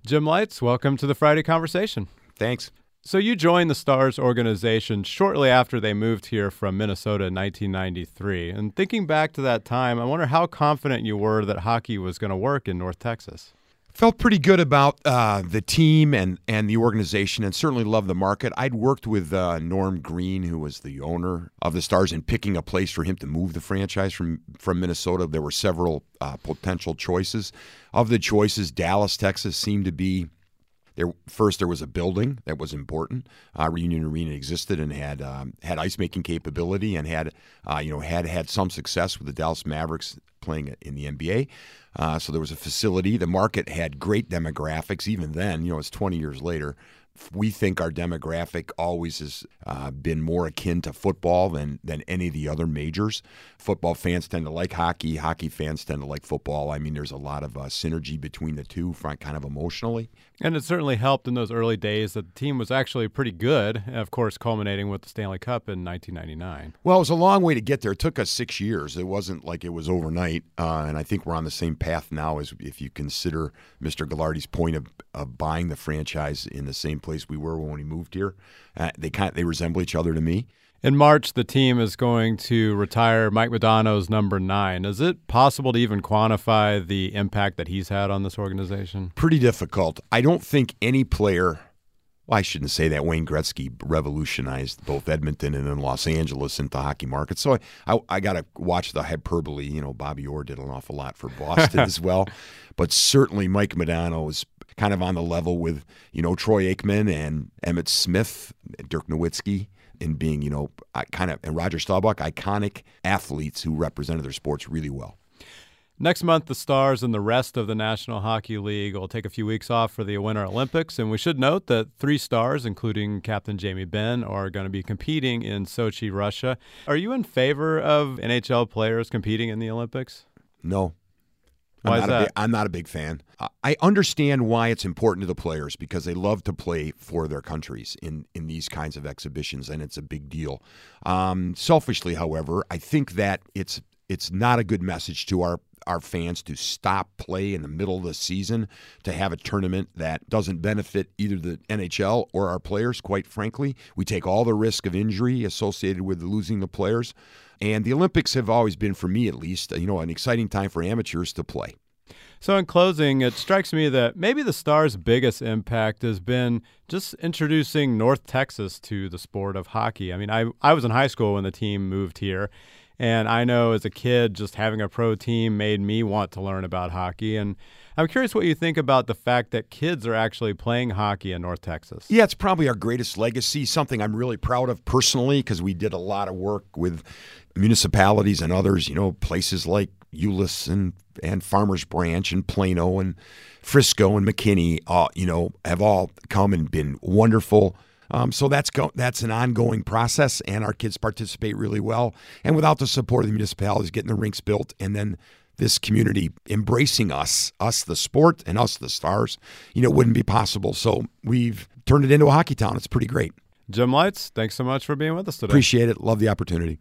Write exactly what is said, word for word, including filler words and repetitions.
Jim Lites, welcome to the Friday Conversation. Thanks. So you joined the Stars organization shortly after they moved here from Minnesota in nineteen ninety-three. And thinking back to that time, I wonder how confident you were that hockey was going to work in North Texas. Felt pretty good about uh, the team and, and the organization, and certainly loved the market. I'd worked with uh, Norm Green, who was the owner of the Stars, in picking a place for him to move the franchise from, from Minnesota. There were several uh, potential choices. Of the choices, Dallas, Texas seemed to be there. First, there was a building that was important. Uh, Reunion Arena existed and had um, had ice making capability, and had uh, you know had had some success with the Dallas Mavericks playing in the N B A. Uh, so there was a facility. The market had great demographics. Even then, you know, it's twenty years later. We think our demographic always has uh, been more akin to football than than any of the other majors. Football fans tend to like hockey. Hockey fans tend to like football. I mean, there's a lot of uh, synergy between the two, kind of emotionally. And it certainly helped in those early days that the team was actually pretty good, of course, culminating with the Stanley Cup in nineteen ninety-nine. Well, it was a long way to get there. It took us six years. It wasn't like it was overnight. Uh, and I think we're on the same path now, as if you consider Mister Ghilardi's point of, of buying the franchise in the same place we were when we moved here. Uh, they kind of, they resemble each other to me. In March, the team is going to retire Mike Modano's number nine. Is it possible to even quantify the impact that he's had on this organization? Pretty difficult. I don't think any player, well, I shouldn't say that. Wayne Gretzky revolutionized both Edmonton and then Los Angeles into hockey markets. So I, I, I got to watch the hyperbole. You know, Bobby Orr did an awful lot for Boston as well. But certainly Mike Modano is kind of on the level with, you know, Troy Aikman and Emmett Smith, Dirk Nowitzki, in being, you know, kind of, and Roger Staubach, iconic athletes who represented their sports really well. Next month, the Stars and the rest of the National Hockey League will take a few weeks off for the Winter Olympics. And we should note that three stars, including Captain Jamie Benn, are going to be competing in Sochi, Russia. Are you in favor of N H L players competing in the Olympics? No. Why I'm is not a that? big, I'm not a big fan. I understand why it's important to the players, because they love to play for their countries in, in these kinds of exhibitions, and it's a big deal. Um, selfishly, however, I think that it's it's not a good message to our, our fans to stop play in the middle of the season to have a tournament that doesn't benefit either the N H L or our players, quite frankly. We take all the risk of injury associated with losing the players. And the Olympics have always been, for me at least, you know, an exciting time for amateurs to play. So in closing, it strikes me that maybe the Stars' biggest impact has been just introducing North Texas to the sport of hockey. I mean, I, I was in high school when the team moved here, and I know as a kid just having a pro team made me want to learn about hockey. And I'm curious what you think about the fact that kids are actually playing hockey in North Texas. Yeah, it's probably our greatest legacy, something I'm really proud of personally, because we did a lot of work with municipalities and others, you know, places like Euless and, and Farmers Branch and Plano and Frisco and McKinney, uh, you know, have all come and been wonderful. Um, so that's go- that's an ongoing process, and our kids participate really well. And without the support of the municipalities getting the rinks built, and then this community embracing us, us the sport and us the Stars, you know, it wouldn't be possible. So we've turned it into a hockey town. It's pretty great. Jim Lites, thanks so much for being with us today. Appreciate it. Love the opportunity.